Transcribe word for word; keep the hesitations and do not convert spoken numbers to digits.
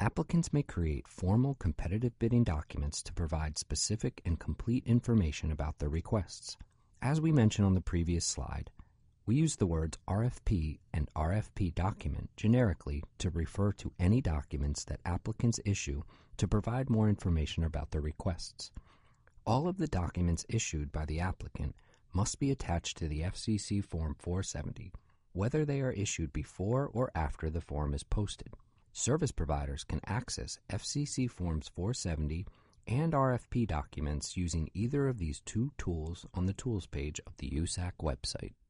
Applicants may create formal competitive bidding documents to provide specific and complete information about their requests. As we mentioned on the previous slide, we use the words R F P and R F P document generically to refer to any documents that applicants issue to provide more information about their requests. All of the documents issued by the applicant must be attached to the F C C Form four seventy, whether they are issued before or after the form is posted. Service providers can access F C C Forms four seventy and R F P documents using either of these two tools on the Tools page of the U S A C website.